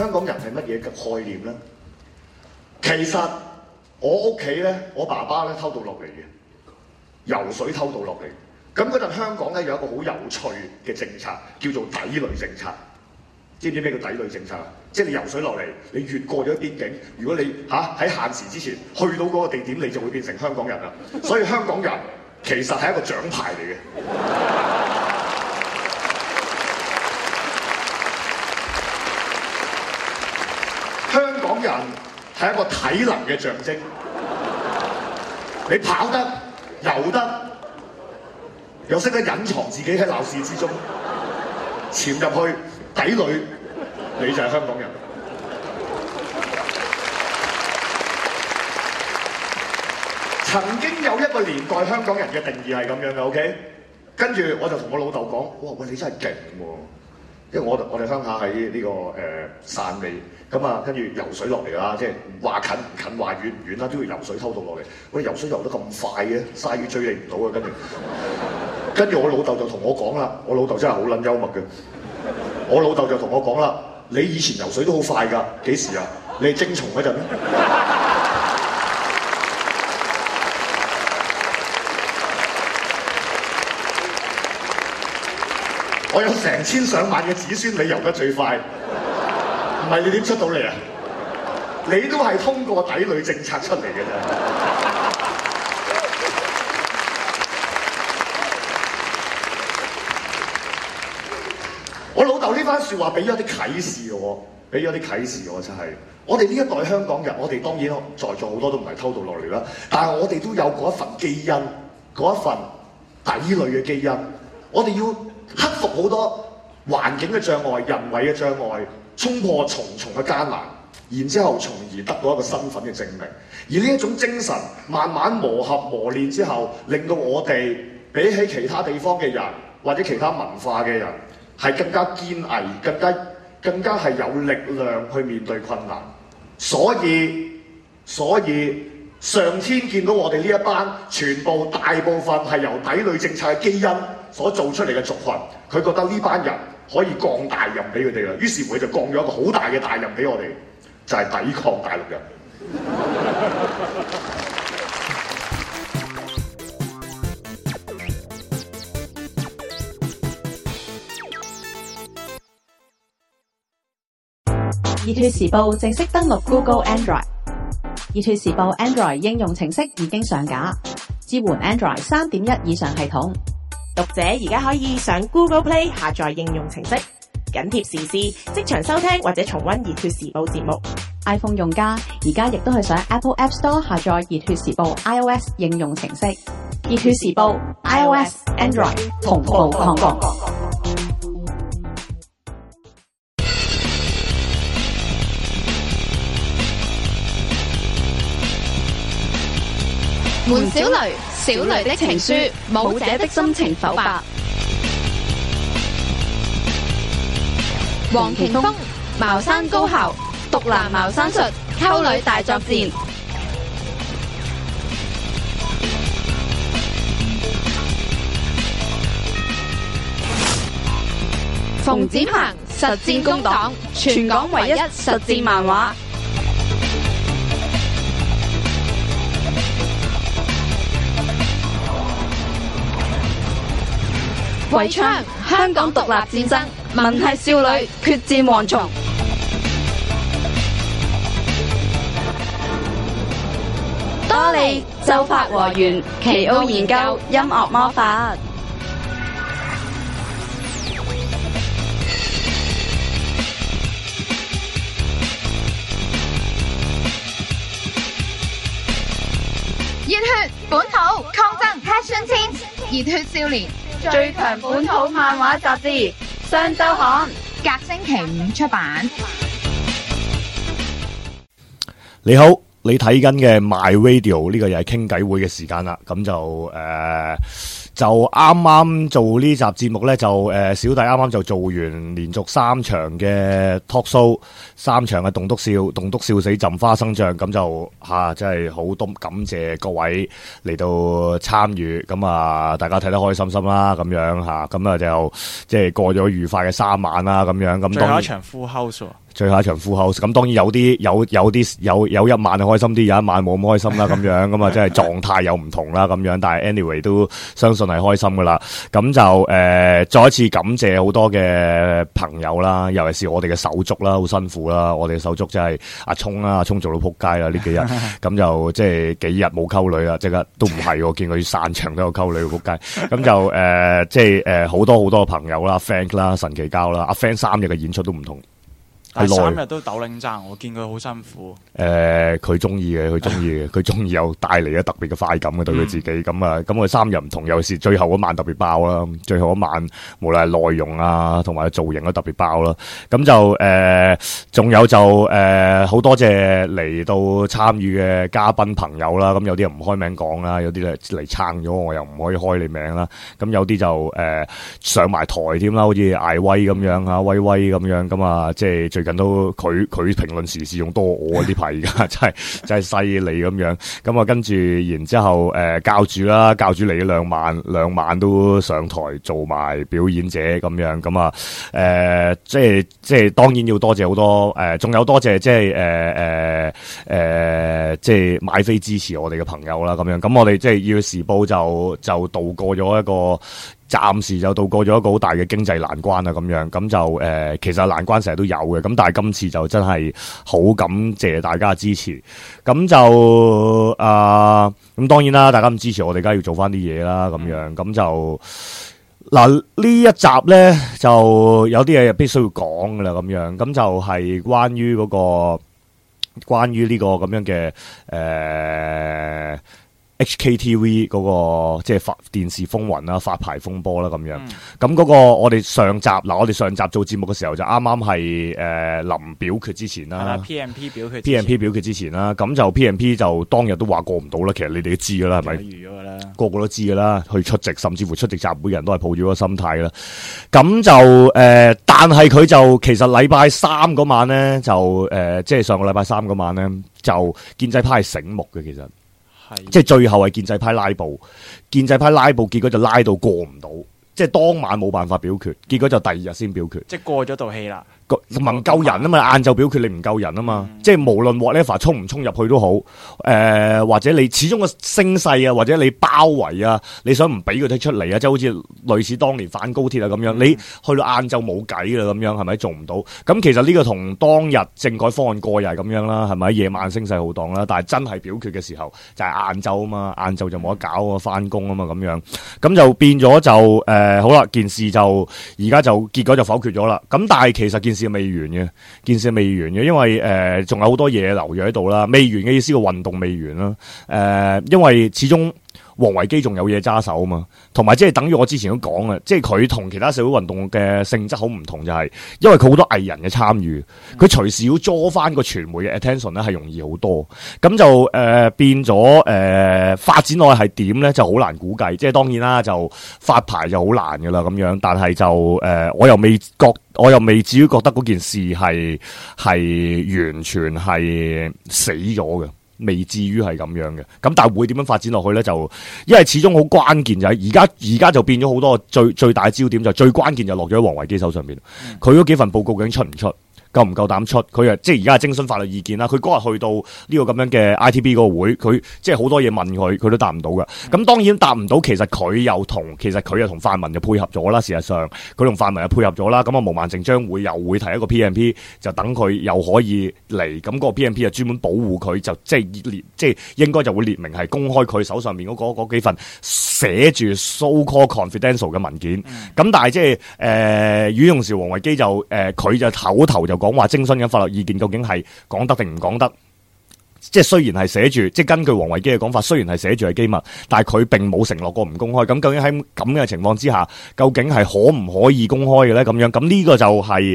香港人係乜嘢嘅概念咧？其實我屋企咧，我爸爸咧偷渡落嚟嘅，游水偷渡落嚟。咁嗰陣香港咧有一個好有趣嘅政策，叫做抵壘政策。知唔知咩叫抵壘政策啊？即係你游水落嚟，你越過咗邊境，如果你喺限時之前去到嗰個地點，你就會變成香港人啦。所以香港人其實係一個獎牌嚟嘅。香港人係一個體能嘅象徵。你跑得、游得，又識得隱藏自己喺鬧市之中，潛入去抵壘，你就係香港人。曾經有一個年代，香港人嘅定義係咁樣嘅 ，OK？ 跟住我就同我老豆講：哇，喂，你真係勁喎！因為我哋鄉下喺呢個汕尾，咁啊，跟住游水落嚟啦，即係話近唔近，話遠唔遠啦，都要游水偷渡落嚟。喂，游水游得咁快嘅，鯊魚追你唔到啊！跟住我老豆就同我講啦，我老豆真係好撚幽默嘅。我老豆就同我講啦：你以前游水都好快㗎，幾時啊？你係精蟲嗰陣咩？我有成千上萬嘅子孫，你游得最快，唔係你點出到嚟啊？你都係通過抵壘政策出嚟嘅啫。我老豆呢番説話俾咗啲啟示我，真係我哋呢一代香港人，我哋當然在座好多都唔係偷渡落嚟啦，但係我哋都有嗰一份基因，嗰一份抵壘嘅基因，我哋要克服好多環境嘅障礙、人為嘅障礙，衝破重重嘅艱難，然之後從而得到一個身份嘅證明。而呢一種精神慢慢磨合磨練之後，令到我哋比起其他地方嘅人或者其他文化嘅人，係更加堅毅，更加係有力量去面對困難。所以上天見到我哋呢一班大部分係由抵壘政策嘅基因所做出嚟嘅族群，佢覺得呢班人可以降大任俾佢哋啦，於是乎佢就降咗一個好大嘅大任俾我哋，就係抵抗大陸人。 熱血時報正式登陸 Google Android。熱血時報 Android 應用程式已經上架，支援 Android 3.1 以上系統。 讀者而家可以上 Google Play 下載應用程式，緊貼時事，即場收聽或者重溫熱血時報節目。 iPhone 用家而家亦都係上 Apple App Store 下載熱血時報 iOS 應用程式。熱血時報 iOS Android 同步抗暴。 門小雷，小雷的情書，舞者的心情剖白。黃庭鋒，茅山高校，獨男茅山術，溝女大作戰。馮展鵬，實戰工黨，全港唯一實戰漫畫。圍槍，香港獨立戰爭，文系少女決戰蝗蟲。多利奏法和弦，奇奧研究音樂魔法。熱血本土抗爭 Passion Teens， 熱血少年最強本土漫畫雜誌雙週刊，隔星期5出版。 你好，你睇緊嘅 My Radio 呢個又係傾偈會嘅時間啦，咁就啱啱做呢集節目呢，小弟啱啱就做完連續3場嘅 talk show， 3場嘅棟篤笑死浸花生醬，咁就真係好多感謝各位嚟到參與，咁啊大家睇得開心心啦，咁樣咁啊就即係過咗愉快嘅3晚啦，咁樣咁。 最後一場 full house 最後一場 full house， 咁當然有一晚係開心啲，有一晚冇咁開心啦，咁樣咁啊，即係狀態有唔同啦，咁樣，但係 anyway 都相信係開心噶啦。咁就再一次感謝好多嘅朋友啦，尤其是我哋嘅手足啦，好辛苦啦，我哋嘅手足真係阿聰啦，阿聰做到撲街啦呢幾日，咁就即係幾日冇溝女啦，即刻都唔係，我見佢散場都有溝女撲街，咁就即係好多朋友啦 ，Frank 啦，神奇膠啦，阿 Frank 3日嘅演出都唔同。 但係3日都斗領爭，我見佢好辛苦。 佢中意嘅，佢中意有帶嚟咗特別嘅快感嘅對佢自己。咁啊，咁佢3日唔同，尤其是最後嗰晚特別爆啦。最後嗰晚無論係內容啊，同埋造型都特別爆啦。咁就仲有就好多謝嚟到參與嘅嘉賓朋友啦。咁有啲人唔開名講啦，有啲嚟撐咗我又唔可以開你名啦。咁有啲就上埋台添啦，好似艾威咁樣啊，威咁樣咁啊，即係最近都佢評論時事用多我呢排而家真係犀利咁樣，咁啊跟住然之後教主嚟咗兩晚都上台做埋表演者咁樣，咁啊即係當然要多謝好多仲有多謝即係買飛支持我哋嘅朋友啦咁樣，咁我哋即係《要時報》就度過咗一個。暫時就渡過咗一個好大嘅經濟難關啦，咁樣咁就其實難關成日都有嘅，咁但係今次就真係好感謝大家支持，咁就咁當然啦，大家咁支持我哋，梗係要做翻啲嘢啦，咁樣咁就嗱呢一集咧就有啲嘢必須要講噶啦，咁樣咁就係關於呢個咁樣嘅HKTV 嗰個即係電視風雲啦、發牌風波啦咁樣，咁嗰個我哋上集做節目嘅時候就啱啱係臨表決之前啦 ，PMP 表決之前啦，咁就 PMP 就當日都話過唔到啦，其實你哋都知噶啦，係咪？ 預咗噶啦， 個個都知噶啦，去出席甚至乎出席集會嘅人都係抱住嗰個心態啦。咁就但係佢就其實禮拜三嗰晚咧就即係上個禮拜三嗰晚咧就建制派係醒目嘅，其實。即係最後係建制派拉布，結果就拉到過唔到，即係當晚冇辦法表決，結果就第二日先表決， 即係過咗道氣啦。 唔夠人啊嘛，晏晝表決你唔夠人啊嘛，即係無論 whatever 衝唔衝入去都好，或者你始終個聲勢啊，或者你包圍啊，你想唔俾佢哋出嚟啊，即係好似類似當年反高鐵啊咁樣，你去到晏晝冇計啦咁樣，係咪做唔到？咁其實呢個同當日政改方案過又係咁樣啦，係咪？夜晚聲勢浩蕩啦，但係真係表決嘅時候就係晏晝啊嘛，晏晝就冇得搞啊，翻工啊嘛咁樣，咁就變咗就好啦，件事就而家就結果就否決咗啦。咁但係其實件事未完嘅，因為仲有好多嘢留咗喺度啦。未完嘅意思個運動未完啦。因為始終王維基仲有嘢揸手啊嘛，同埋即係等於我之前都講啊，即係佢同其他社會運動嘅性質好唔同，就係因為佢好多藝人嘅參與，佢隨時要捉翻個傳媒嘅 attention 咧係容易好多，咁就變咗發展落去係點咧就好難估計，即係當然啦，就發牌就好難噶啦咁樣，但係就我又未至於覺得嗰件事係完全係死咗嘅。未至於係咁樣嘅，咁但係會點樣發展落去咧？就因為始終好關鍵就係而家就變咗好多最大焦點就最關鍵就落咗喺王維基手上邊，佢嗰幾份報告究竟出唔出？夠唔夠膽出？佢即係而家係徵詢法律意見啦。佢嗰日去到呢個咁樣嘅 ITB 嗰個會，佢即係好多嘢問佢都答唔到㗎。咁當然答唔到，其實佢又同泛民就配合咗啦。事實上，佢同泛民就配合咗啦。咁啊，毛孟靜將會又會提一個 PMP， 就等佢又可以嚟。咁個 PMP 就專門保護佢，就即係應該就會列明係公開佢手上面嗰幾份寫住 so-called confidential 嘅文件。咁但係即係語用時，王維基就佢就口頭就講話徵詢緊法律意見，究竟係講得定唔講得？即係雖然係寫住，即係根據王維基嘅講法，雖然係寫住係機密，但係佢並冇承諾過唔公開。咁究竟喺咁嘅情況之下，究竟係可唔可以公開嘅咧？咁樣咁呢個就係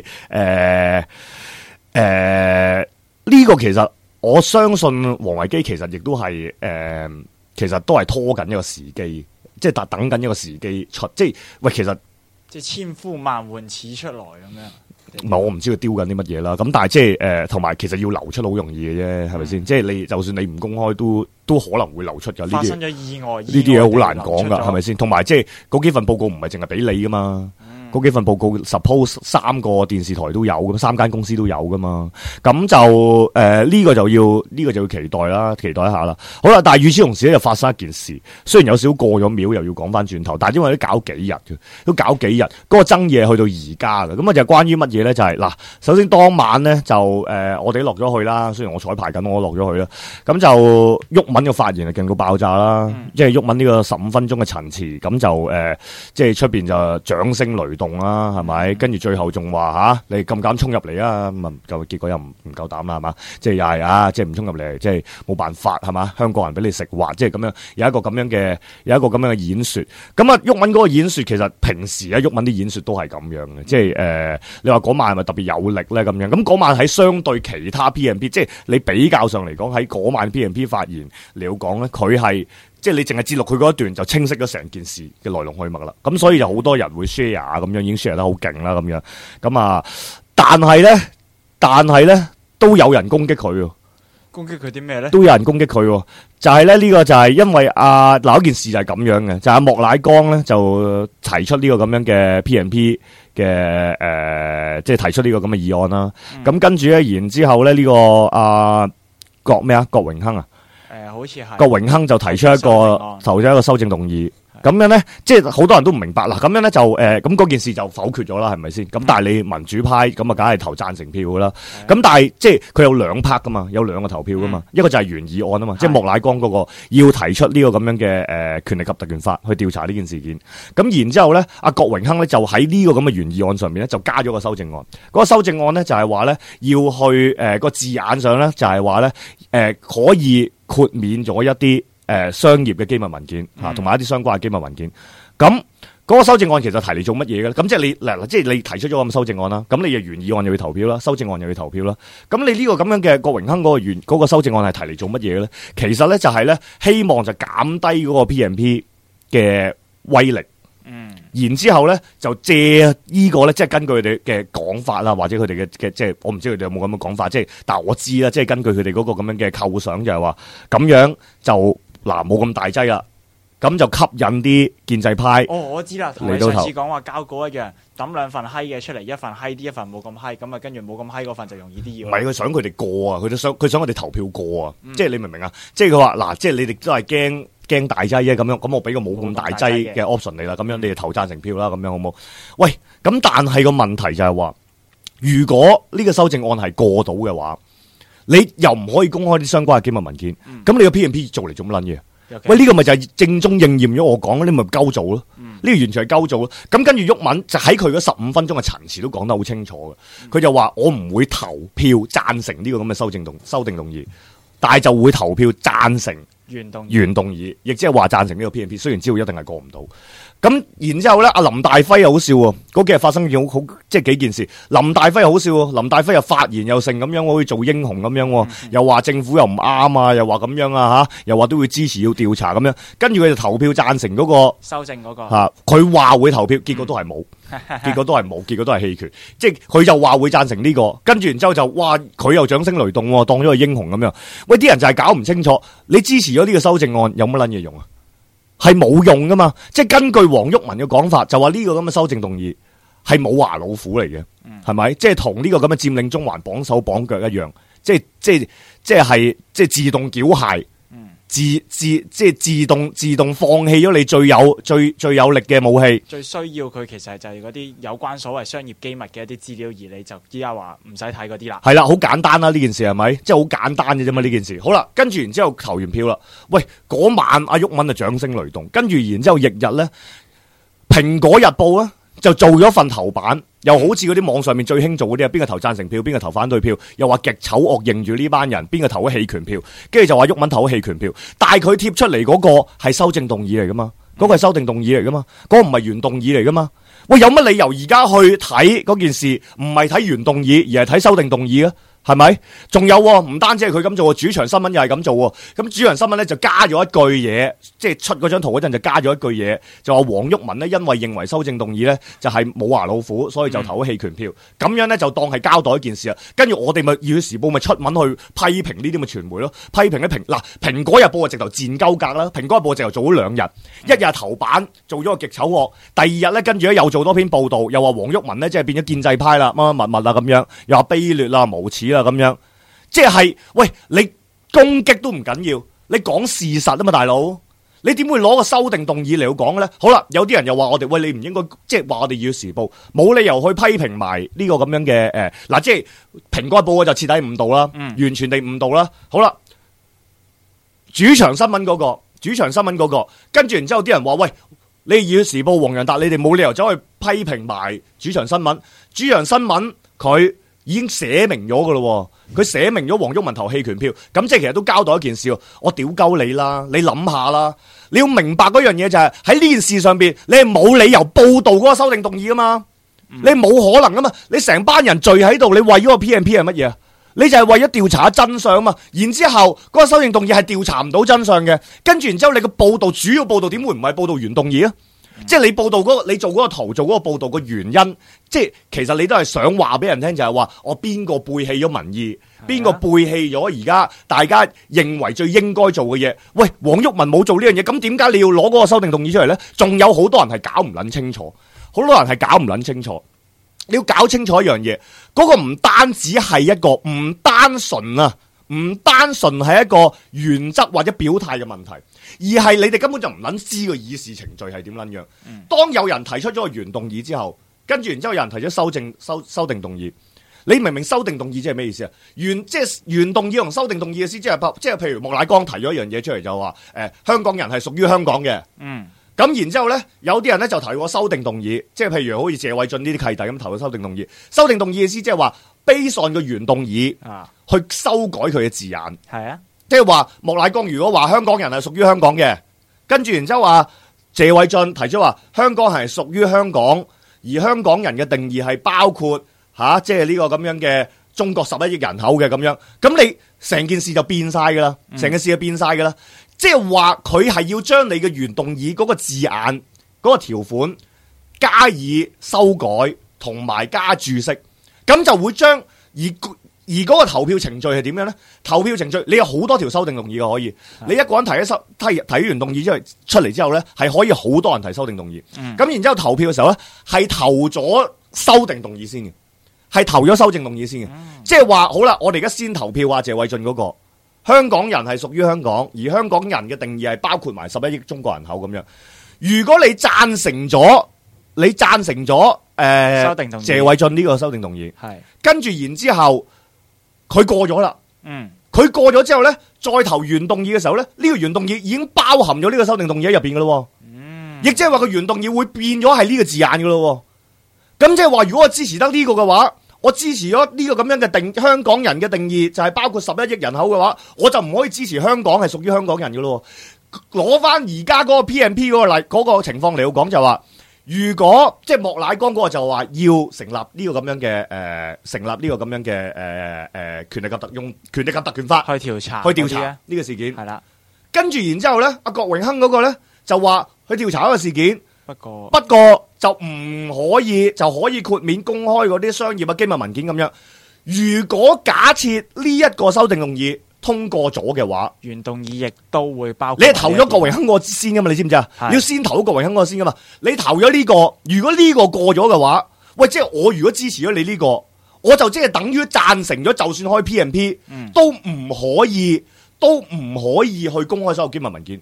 呢個其實我相信王維基其實亦都係其實都係拖緊一個時機，即係等緊一個時機出。即係喂，其實即係千呼萬喚始出來咁樣。 唔係我唔知佢丟緊啲乜嘢啦，咁但係即係同埋其實要流出好容易嘅啫，係咪先？即係你就算你唔公開都可能會流出㗎。呢啲發生咗意外， 呢啲嘢好難講㗎，係咪先？同埋即係嗰幾份報告唔係淨係俾你㗎嘛，嗰嗰幾份報告 suppose 3個電視台都有咁，3間公司都有噶嘛。咁就呢個就要期待啦，期待一下啦。好啦，但係與此同時咧，就發生一件事，雖然有少少過咗秒，又要講翻轉頭，但係因為都搞幾日嘅，嗰個爭議去到而家嘅。咁啊就係關於乜嘢咧？就係嗱，首先當晚咧就我哋落咗去啦，雖然我彩排緊，我落咗去啦。咁就毓民嘅發言係勁到爆炸啦，即係毓民呢個15分鐘嘅陳詞，咁就即係出邊就掌聲雷動啦，係咪？跟住最後仲話你咁敢衝入嚟啊？咁啊，結果又唔夠膽啦，係嘛？即係又係啊，即係唔衝入嚟，即係冇辦法，係嘛？香港人俾你食滑，即係咁樣有一個咁樣嘅演說。咁啊，毓民嗰個演說其實平時毓民啲演說都係咁樣嘅，即係你話嗰晚係咪特別有力咧？咁樣咁嗰晚喺相對其他 PMP， 即係你比較上嚟講喺嗰晚 PMP 發言嚟講咧，佢係即係你淨係節錄佢嗰一段就清晰咗成件事嘅來龍去脈啦。咁所以就好多人會 share 咁樣，已經 share 得好勁啦咁樣。咁啊，但係咧都有人攻擊佢。 攻擊佢啲咩咧？ 都有人攻擊佢，就係咧呢個就係因為嗱，一件事就係咁樣嘅，就係莫乃光咧就提出呢個咁樣嘅 PMP 嘅即係提出呢個咁嘅議案啦。咁跟住咧，然之後咧呢個郭榮鏗啊，好似係郭榮鏗就提出一個修正動議。咁樣咧，即係好多人都唔明白啦。咁樣咧就咁嗰件事就否決咗啦，係咪先？咁但係你民主派咁啊，梗係投贊成票噶啦。咁但係即係佢有2 part 噶嘛，有2個投票噶嘛。一個就係原議案啊嘛，即係莫乃光嗰個要提出呢個咁樣嘅權力及特權法去調查呢件事件。咁然之後咧，阿郭榮鏗咧就喺呢個咁嘅原議案上面咧就加咗個修正案。嗰個修正案咧就係話咧要去個字眼上咧就係話咧可以豁免咗一啲商業嘅機密文件同埋一啲相關嘅機密文件。咁嗰個修正案其實提嚟做乜嘢嘅咧？咁即係你即係你提出咗咁嘅修正案啦。咁你嘅原議案又要投票啦，修正案又要投票啦。咁你呢個咁樣嘅郭榮鏗嗰個修正案係提嚟做乜嘢嘅咧？其實咧就係咧希望就減低嗰個 PMP 嘅威力。然之後咧就借呢個咧，即係根據佢哋嘅講法啦，或者佢哋嘅即係我唔知佢哋有冇咁嘅講法，即係但係我知啦，即係根據佢哋嗰個咁樣嘅構想就係話咁樣就嗱冇咁大劑啦，咁就吸引啲建制派。 我知啦，同你上次講話交稿一樣，抌2份閪嘅出嚟，一份閪啲，一份冇咁閪，咁啊跟住冇咁閪嗰份就容易啲要。 唔係佢想佢哋過啊，佢想我哋投票過啊，即係你明唔明啊？即係佢話嗱，即係你哋都係驚大劑啫，咁樣咁我俾個冇咁大劑嘅 option 你啦，咁樣你哋投贊成票啦，咁樣好冇？喂，咁但係個問題就係話，如果呢個修正案係過到嘅話，你又唔可以公開啲相關嘅機密文件，咁你個 PMP 做嚟做乜撚嘢？喂，呢個咪就係正中應驗咗我講，你咪鳩做咯。呢個完全係鳩做咯。咁跟住毓民就喺佢嗰15分鐘嘅陳詞都講得好清楚嘅，佢就話我唔會投票贊成呢個咁嘅修訂動議，但係就會投票贊成原動議，亦即係話贊成呢個 PMP， 雖然知道一定係過唔到。咁然之後咧，阿林大輝又好笑喎，嗰幾日發生件好即係幾件事。林大輝又好笑喎，林大輝又發言又成咁樣，好似做英雄咁樣，又話政府又唔啱啊，又話咁樣啊吓，又話都會支持要調查咁樣。跟住佢就投票贊成嗰個修正嗰個佢話會投票，結果都係冇，結果都係冇，結果都係棄權。即係佢就話會贊成呢個，跟住然之後就哇，佢又掌聲雷動，當咗個英雄咁樣。喂，啲人就係搞唔清楚，你支持咗呢個修正案有乜撚嘢用啊？係冇用噶嘛，即係根據黃毓民嘅講法，就話呢個咁嘅修正動議係冇牙老虎嚟嘅，係咪？即係同呢個咁嘅佔領中環綁手綁腳一樣，即係自動繳械，即係自動放棄咗你最有力嘅武器。 最需要佢其實就係嗰啲有關所謂商業機密嘅一啲資料，而你就依家話唔使睇嗰啲啦。 係啦，好簡單啦，呢件事係咪？即係好簡單嘅啫嘛，呢件事。好啦，跟住然之後投完票啦，喂，嗰晚阿毓民就掌聲雷動，跟住然之後翌日咧，蘋果日報咧就做咗份頭版，又好似嗰啲網上面最興做嗰啲啊，邊個投贊成票，邊個投反對票，又話極醜惡認住呢班人，邊個投咗棄權票，跟住就話毓民投咗棄權票，但係佢貼出嚟嗰個係修正動議嚟噶嘛，嗰個係修訂動議嚟噶嘛，嗰個唔係原動議嚟噶嘛。喂，有乜理由而家去睇嗰件事唔係睇原動議而係睇修訂動議啊？ 係咪？仲有唔單止係佢咁做，主場新聞又係咁做喎。咁主場新聞咧就加咗一句嘢，即係出嗰張圖嗰陣就加咗一句嘢，就話黃毓民呢因為認為修正動議咧就係冇牙老虎，所以就投咗棄權票。咁樣咧就當係交代一件事啊。跟住我哋咪《熱血時報》咪出文去批評呢啲咁嘅傳媒咯，批評咧蘋果日報啊直頭賤鳩格啦，蘋果日報直頭做咗2日，一日頭版做咗個極醜惡，第二日咧跟住咧又做多篇報道，又話黃毓民呢即係變咗建制派啦，乜乜物物啊咁樣，又話卑劣啦、無恥啦咁樣，即係喂你攻擊都唔緊要，你講事實啊嘛，大佬，你點會攞個修訂動議嚟講嘅咧？好啦，有啲人又話我哋喂，你唔應該即係話我哋要時報，冇理由去批評埋呢個咁樣嘅嗱，即係蘋果報就徹底誤導啦，完全地誤導啦。好啦，主場新聞嗰個，跟住然之後啲人話喂，你要時報黃洋達，你哋冇理由走去批評埋主場新聞，主場新聞佢已經寫明咗噶咯，佢寫明咗黃毓民投棄權票，咁即係其實都交代一件事，我屌鳩你啦，你諗下啦，你要明白嗰樣嘢就係喺呢件事上邊，你係冇理由報道嗰個修訂動議噶嘛，你冇可能噶嘛，你成班人聚喺度，你為咗個 PMP 係乜嘢啊？你就係為咗調查真相嘛，然之後嗰個修訂動議係調查唔到真相嘅，跟住然之後你個報道主要報道點會唔係報道原動議啊？即係你報道嗰個，你做嗰個圖，做嗰個報道嘅原因，即係其實你都係想話俾人聽，就係話我邊個背棄咗民意，邊個背棄咗而家大家認為最應該做嘅嘢。喂，黃毓民冇做呢樣嘢，咁點解你要攞嗰個修訂動議出嚟咧？仲有好多人係搞唔捻清楚，好多人係搞唔捻清楚。你要搞清楚一樣嘢，嗰個唔單止係一個唔單純啊，唔單純係一個原則或者表態嘅問題，而係你哋根本就唔捻知個議事程序係點捻樣。當有人提出咗個原動議之後，跟住然之後有人提出修訂動議，你明唔明修訂動議即係咩意思啊？即係原動議同修訂動議嘅意思，即係譬如莫乃光提咗一樣嘢出嚟，就話香港人係屬於香港嘅。咁然之後咧，有啲人咧就提過修訂動議，即係譬如好似謝偉俊呢啲契弟咁投咗修訂動議。修訂動議嘅意思即係話based on個原動議去修改佢嘅字眼。係啊，即係話莫乃光如果話香港人係屬於香港嘅，跟住然之後話謝偉俊提出話香港係屬於香港，而香港人嘅定義係包括即係呢個咁樣嘅中國11億人口嘅咁樣，咁你成件事就變晒噶啦，成件事就變晒噶啦。即係話佢係要將你嘅原動議嗰個字眼、嗰個條款加以修改同埋加注釋，咁就會將而嗰個投票程序係點樣咧？投票程序你有好多條修訂動議嘅可以，你一個人提完動議出嚟之後咧，係可以好多人提修訂動議。咁然之後投票嘅時候咧，係投咗修訂動議先嘅，係投咗修正動議先嘅。即係話好啦，我哋而家先投票謝偉俊嗰個。香港人係屬於香港，而香港人嘅定義係包括埋11億中國人口咁樣。如果你贊成咗謝偉俊呢個修訂動議，係跟住然之後佢過咗啦，佢過咗之後咧，再投原動議嘅時候咧，呢個原動議已經包含咗呢個修訂動議喺入邊噶咯，亦即係話個原動議會變咗係呢個字眼噶咯。咁即係話，如果我支持得呢個嘅話，我支持咗呢個咁樣嘅香港人嘅定義就係包括11億人口嘅話，我就唔可以支持香港係屬於香港人嘅咯。攞翻而家嗰個 PMP 嗰個情況嚟講就話，如果即係莫乃光嗰個就話要成立呢個咁樣嘅權力及特權法去調查呢個事件係啦。跟住然之後咧，阿郭榮鏗嗰個咧就話去調查一個事件。不過就唔可以豁免公開嗰啲商業嘅機密文件咁樣。如果假設呢一個修訂動議通過咗嘅話，原動議亦都會包括。你係投咗郭榮鏗個先噶嘛？你知唔知啊？要先投咗郭榮鏗個先噶嘛？你投咗呢個，如果呢個過咗嘅話，喂，即係我如果支持咗你呢個，我就即係等於贊成咗，就算開 PMP 都唔可以去公開所有機密文件。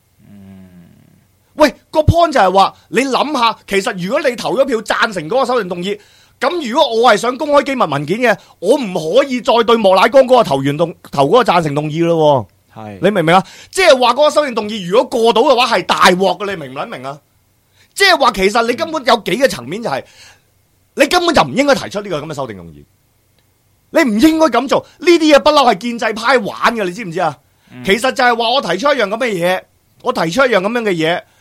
喂，個 point 就係話，你諗下，其實如果你投咗票贊成嗰個修訂動議，咁如果我係想公開機密文件嘅，我唔可以再對莫乃光嗰個投嗰個贊成動議咯。係，你明唔明啊？即係話嗰個修訂動議如果過到嘅話係大鑊嘅，你明唔明啊？即係話其實你根本有幾個層面，就係你根本就唔應該提出呢個咁嘅修訂動議，你唔應該咁做。呢啲嘢不嬲係建制派玩嘅，你知唔知啊？其實就係話我提出一樣咁嘅嘢，我提出一樣咁樣嘅嘢。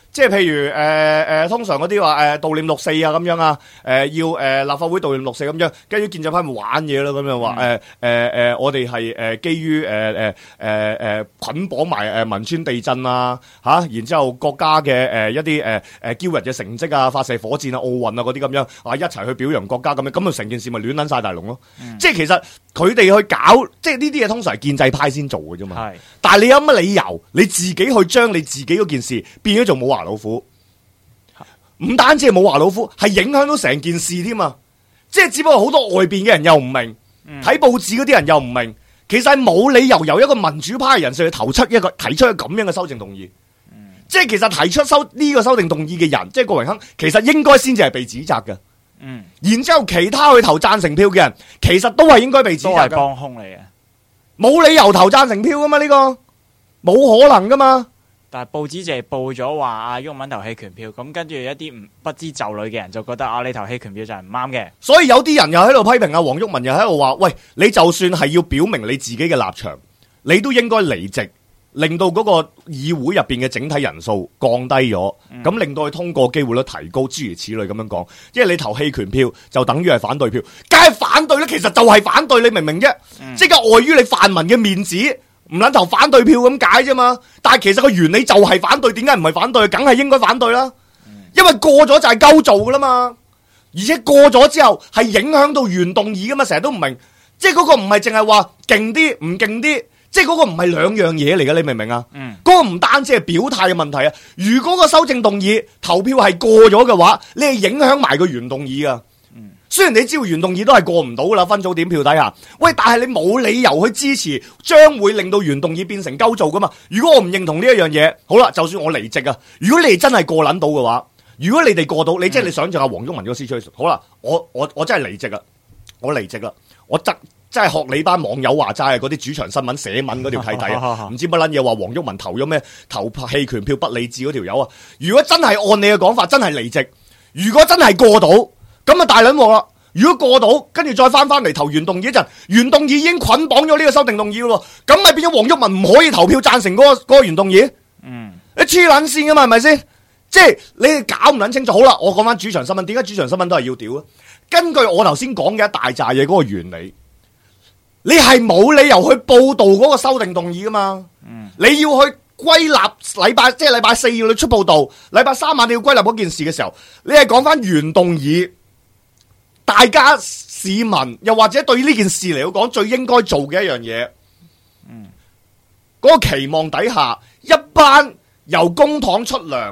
即係譬如通常嗰啲話悼念六四啊咁樣啊，要立法會悼念六四咁樣，跟住建制派咪玩嘢咯，咁樣話我哋係基於捆綁埋汶川地震啊嚇，然之後國家嘅一啲驕人嘅成績啊，發射火箭啊、奧運啊嗰啲咁樣啊，一齊去表揚國家咁樣，咁啊成件事咪亂撚晒大龍咯。即係其實佢哋去搞，即係呢啲嘢通常係建制派先做嘅啫嘛。但係你有乜理由你自己去將你自己嗰件事變咗做冇牙老虎？唔單止係冇牙老虎，係影響到成件事添啊！即係只不過好多外邊嘅人又唔明，睇報紙嗰啲人又唔明，其實係冇理由由一個民主派嘅人士去提出一個咁樣嘅修正動議。即係其實提出呢個修正動議嘅人，即係郭榮鏗，其實應該先至係被指責嘅。然之後其他去投贊成票嘅人，其實都係應該被指責嘅。 都係幫兇嚟嘅， 冇理由投贊成票噶嘛？呢個冇可能噶嘛？ 但係報紙就係報咗話阿毓民投棄權票，咁跟住一啲不知就裏嘅人就覺得你投棄權票就係唔啱嘅。所以有啲人又喺度批評黃毓民，又喺度話：喂，你就算係要表明你自己嘅立場，你都應該離席，令到嗰個議會入邊嘅整體人數降低咗，咁令到佢通過機會率提高，諸如此類咁樣講。因為你投棄權票就等於係反對票，梗係反對咧，其實就係反對，你明唔明啫？即係礙於你泛民嘅面子，唔撚投反對票咁解啫嘛。但係其實個原理就係反對，點解唔係反對？梗係應該反對啦，因為過咗就係鳩做噶啦嘛。而且過咗之後係影響到原動議噶嘛，成日都唔明，即係嗰個唔係淨係話勁啲唔勁啲。即係嗰個唔係兩樣嘢嚟嘅，你明唔明啊？嗰個唔單止係表態嘅問題啊！如果個修正動議投票係過咗嘅話，你係影響埋個原動議啊！雖然你知道原動議都係過唔到噶啦，分組點票底下，喂，但係你冇理由去支持，將會令到原動議變成鳩做噶嘛？如果我唔認同呢一樣嘢，好啦，就算我離席啊，如果你哋真係過撚到嘅話，如果你哋過到，你即係你想象下黃毓民嗰個 situation，好啦，我真係離席啦，我離席啦，我真係學你班網友話齋嗰啲主場新聞寫文嗰條契弟啊，唔知乜撚嘢話黃毓民投咗咩投棄權票不理智嗰條友啊！如果真係按你嘅講法，真係離席，如果真係過到，咁啊大撚鑊啦！如果過到，跟住再翻嚟投原動議一陣，原動議已經捆綁咗呢個修訂動議咯，咁咪變咗黃毓民唔可以投票贊成嗰個原動議？你黐撚線噶嘛，係咪先？即係你搞唔撚清楚。好啦，我講翻主場新聞，點解主場新聞都係要屌啊？根據我頭先講嘅一大扎嘢嗰個原理。你係冇理由去報道嗰個修訂動議噶嘛？你要去歸納禮拜四要你出報道，禮拜三晚你要歸納嗰件事嘅時候，你係講翻原動議，大家市民又或者對呢件事嚟講最應該做嘅一樣嘢。嗰個期望底下，一班由公帑出糧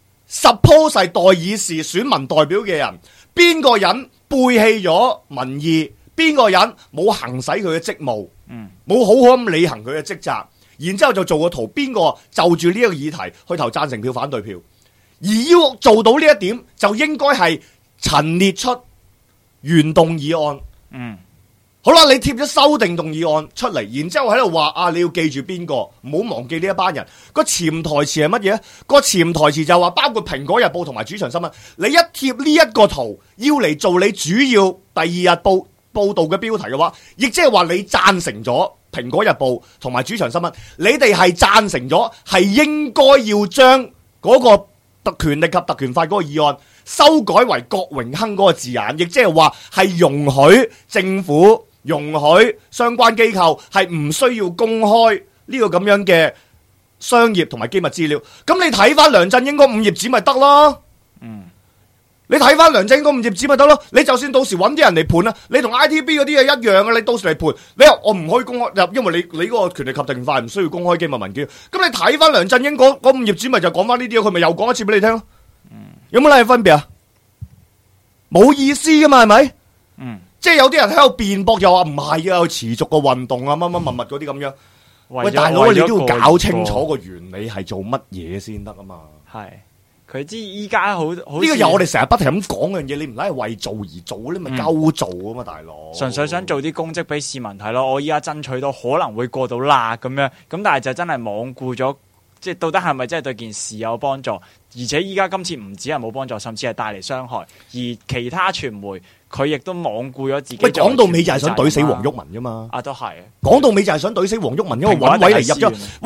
suppose 係代議士選民代表嘅人，邊個人背棄咗民意？邊個人冇行使佢嘅職務，冇好好咁履行佢嘅職責，然之後就做個圖，邊個就住呢一個議題去投贊成票、反對票，而要做到呢一點，就應該係陳列出原動議案。好啦，你貼咗修訂動議案出嚟，然之後喺度話你要記住邊個，唔好忘記呢一班人。個潛台詞係乜嘢？個潛台詞就話包括蘋果日報同埋主場新聞，你一貼呢一個圖，要嚟做你主要第二日報道嘅標題嘅話，亦即係話你贊成咗蘋果日報同埋主場新聞，你哋係贊成咗係應該要將嗰個權力及特權法嗰個議案修改為郭榮鏗嗰個字眼，亦即係話係容許政府、容許相關機構係唔需要公開呢個咁樣嘅商業同埋機密資料。咁你睇翻梁振英嗰5頁紙咪得咯？你睇翻梁振英嗰5頁紙咪得咯？你就算到時揾啲人嚟判啦，你同 ITB 嗰啲嘢一樣嘅，你到時嚟判，你話我唔可以公開，因為你嗰個權力及特權法唔需要公開機密文件。咁你睇翻梁振英嗰5頁紙咪就講翻呢啲，佢咪又講一次俾你聽咯？有冇乜分別啊？冇意思噶嘛，係咪？即係有啲人喺度辯駁，又話唔係啊，持續個運動啊，乜乜物嗰啲咁樣。喂，大佬，你都要搞清楚個原理係做乜嘢先得啊嘛。係。 佢知依家好呢個又我哋成日不停咁講樣嘢，你唔係為做而做，你咪鳩做啊嘛，大佬。 純粹想做啲功績俾市民睇咯。我依家爭取到可能會過到啦咁樣，咁但係就真係罔顧咗，即係到底係咪真係對件事有幫助？而且依家今次唔止係冇幫助，甚至係帶嚟傷害。而其他傳媒佢亦都罔顧咗自己。喂， 講到尾就係想懟死黃毓民啫嘛。 都係。 講到尾就係想懟死黃毓民，因為揾位嚟入咗。喂。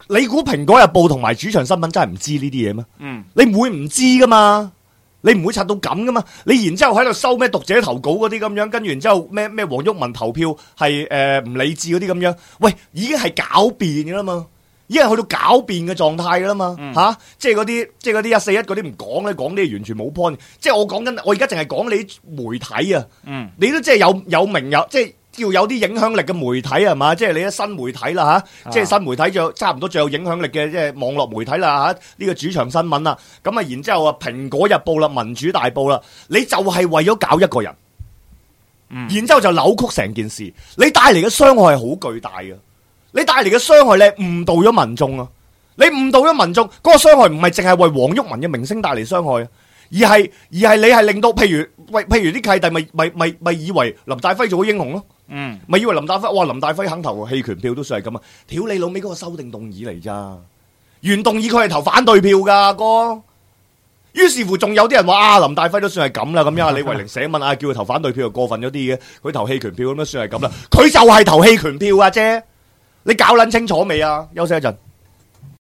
你估蘋果日報同埋主場新聞真係唔知呢啲嘢咩？你唔會唔知噶嘛？你唔會拆到咁噶嘛？你然之後喺度收咩讀者投稿嗰啲咁樣，跟住然之後咩黃毓民投票係唔理智嗰啲咁樣，喂，已經係狡辯噶啦嘛，已經係去到狡辯嘅狀態噶啦嘛，即係嗰啲141嗰啲唔講咧，講啲完全冇 point。即係我講緊，我而家淨係講你啲媒體啊，你都即係有名有即係。要有啲影響力嘅媒體係嘛，即係你啲新媒體啦吓，即係新媒體仲差唔多最有影響力嘅即係網絡媒體啦吓，呢個主場新聞啦，咁啊然之後啊蘋果日報啦、民主大報啦，你就係為咗搞一個人，然之後就扭曲成件事，你帶嚟嘅傷害係好巨大嘅，你帶嚟嘅傷害咧誤導咗民眾啊，你誤導咗民眾，嗰個傷害唔係淨係為黃毓民嘅名聲帶嚟傷害啊。而係你係令到，譬如啲契弟咪以為林大輝做咗英雄咯，咪以為林大輝肯投棄權票都算係咁啊！屌你老味嗰個修訂動議嚟咋，原動議佢係投反對票噶哥，於是乎仲有啲人話林大輝都算係咁啦，咁樣李慧玲寫文叫佢投反對票就過分咗啲嘅，佢投棄權票咁樣算係咁啦，佢就係投棄權票啊啫，你搞捻清楚未啊？休息一陣。